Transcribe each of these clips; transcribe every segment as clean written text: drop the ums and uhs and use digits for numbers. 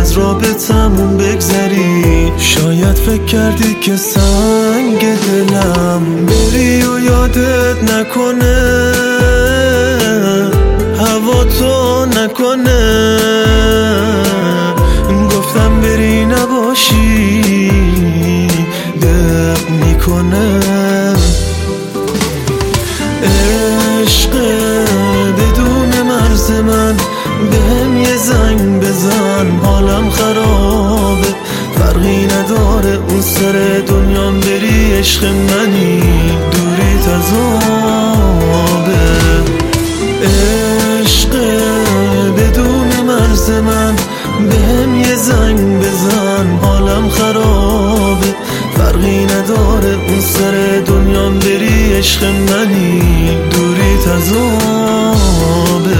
از رابطمون بگذری. شاید فکر کردی که سنگ دلم بری و یادت نکنه، هوا تو نکنه. گفتم بری نباشی دق میکنه. عشق بدون مرز من، بهم یه زنگ بزن، حالم خرابه. فرقی نداره اون سر دنیام بری، عشق منی دوریت عذابه. عشق بدون مرز من، بهم یه زنگ بزن، حالم خرابه. فرقی نداره اون سر دنیام بری، عشق منی دوریت عذابه.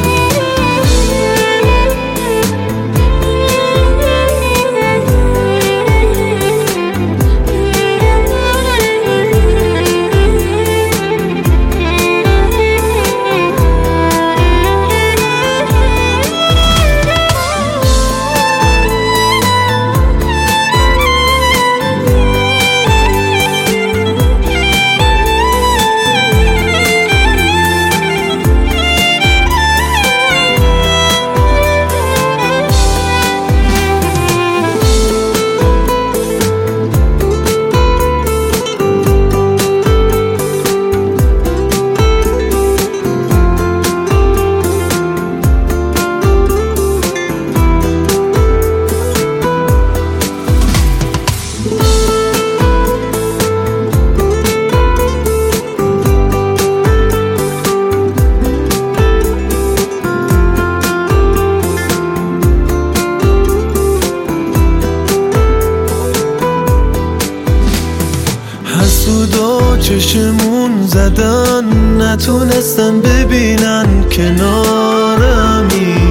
حسودا چشمون زدن، نتونستن ببینن کنارمی.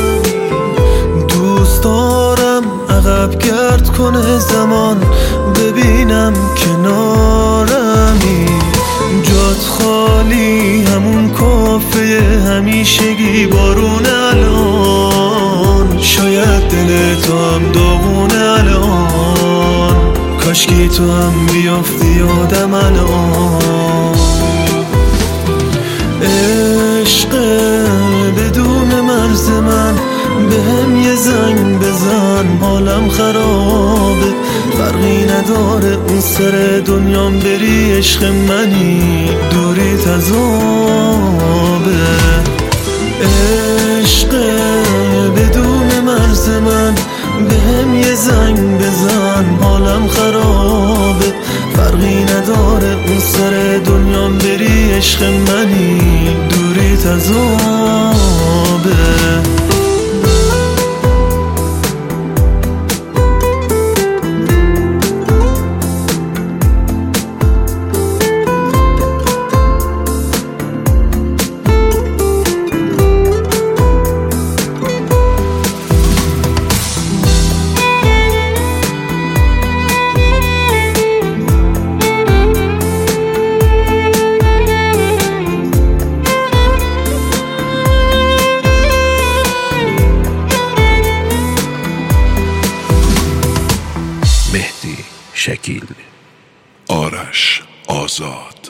دوست دارم عقب گرد کنه زمان، ببینم کنارمی. جات خالی همون کافه همیشگی، بارون الان شاید دل تو هم داغونه الان. کاشکی تو هم بیافتی یادم الان. عشق بدون مرز من، بهم یه زنگ بزن، حالم خرابه. فرقی نداره اون سر دنیام بری، عشق منی دوریت عذابه. عشق بدون مرز من، بهم یه زنگ بزن، حالم خرابه. فرقی نداره اون سر دنیام بری، عشق منی دوریت عذابه. مهدی شکیل. آرش آزاد.